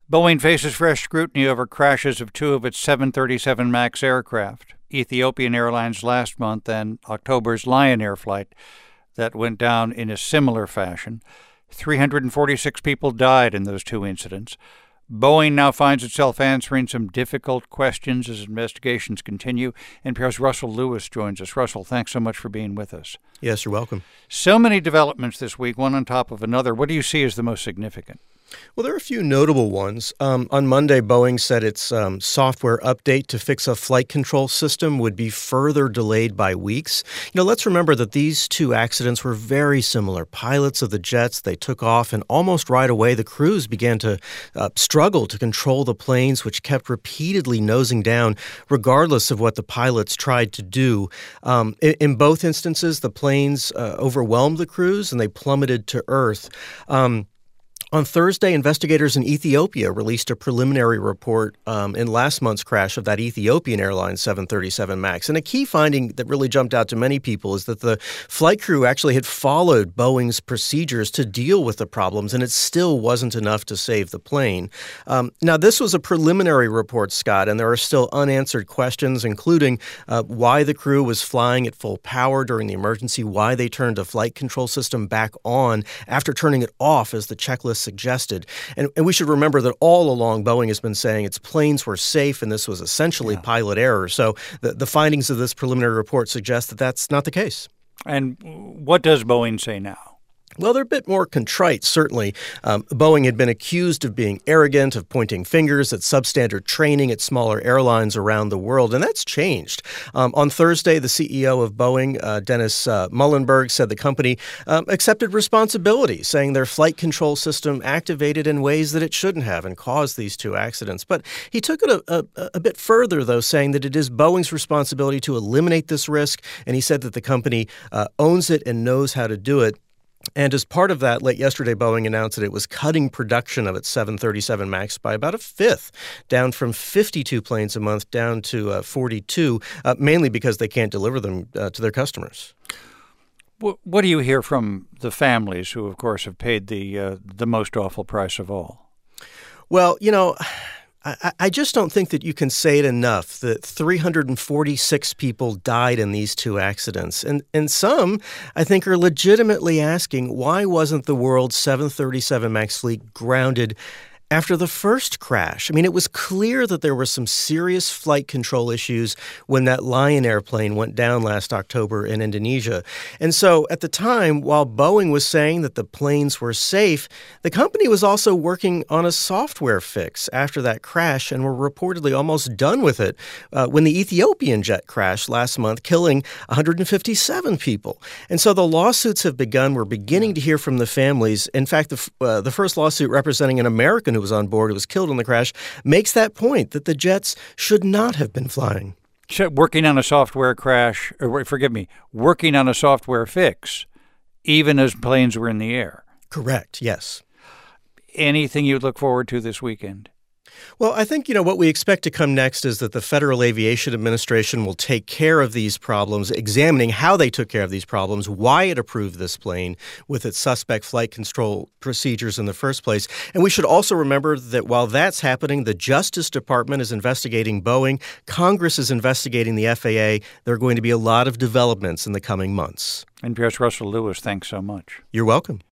Boeing faces fresh scrutiny over crashes of two of its 737 MAX aircraft. Ethiopian Airlines last month and October's Lion Air flight that went down in a similar fashion. 346 people died in those two incidents. Boeing now finds itself answering some difficult questions as investigations continue. NPR's Russell Lewis joins us. Russell, thanks so much for being with us. Yes, you're welcome. So many developments this week, one on top of another. What do you see as the most significant? Well, there are a few notable ones. On Monday, Boeing said its software update to fix a flight control system would be further delayed by weeks. Let's remember that these two accidents were very similar. Pilots of the jets, they took off, and almost right away, the crews began to struggle to control the planes, which kept repeatedly nosing down, regardless of what the pilots tried to do. In both instances, the planes overwhelmed the crews, and they plummeted to Earth. On Thursday, investigators in Ethiopia released a preliminary report in last month's crash of that Ethiopian Airlines 737 MAX. And a key finding that really jumped out to many people is that the flight crew actually had followed Boeing's procedures to deal with the problems, and it still wasn't enough to save the plane. Now, this was a preliminary report, Scott, and there are still unanswered questions, including why the crew was flying at full power during the emergency, why they turned the flight control system back on after turning it off as the checklist suggested. And we should remember that all along Boeing has been saying its planes were safe and this was essentially pilot error. So the findings of this preliminary report suggest that that's not the case. And what does Boeing say now? Well, they're a bit more contrite, certainly. Boeing had been accused of being arrogant, of pointing fingers at substandard training at smaller airlines around the world, and that's changed. On Thursday, the CEO of Boeing, Dennis Muilenburg, said the company accepted responsibility, saying their flight control system activated in ways that it shouldn't have and caused these two accidents. But he took it a bit further, though, saying that it is Boeing's responsibility to eliminate this risk, and he said that the company owns it and knows how to do it. And as part of that, late yesterday, Boeing announced that it was cutting production of its 737 MAX by about a fifth, down from 52 planes a month down to 42, mainly because they can't deliver them to their customers. What do you hear from the families who, of course, have paid the most awful price of all? Well, I just don't think that you can say it enough that 346 people died in these two accidents. And some, I think, are legitimately asking, why wasn't the world's 737 MAX fleet grounded after the first crash? I mean, it was clear that there were some serious flight control issues when that Lion airplane went down last October in Indonesia. And so at the time, while Boeing was saying that the planes were safe, the company was also working on a software fix after that crash and were reportedly almost done with it when the Ethiopian jet crashed last month, killing 157 people. And so the lawsuits have begun. We're beginning to hear from the families. In fact, the first lawsuit representing an American who was on board, who was killed in the crash, makes that point that the jets should not have been flying. Working on a software crash, working on a software fix, even as planes were in the air. Correct, yes. Anything you'd look forward to this weekend? Well, I think, what we expect to come next is that the Federal Aviation Administration will take care of these problems, examining how they took care of these problems, why it approved this plane with its suspect flight control procedures in the first place. And we should also remember that while that's happening, the Justice Department is investigating Boeing. Congress is investigating the FAA. There are going to be a lot of developments in the coming months. NPR's Russell Lewis, thanks so much. You're welcome.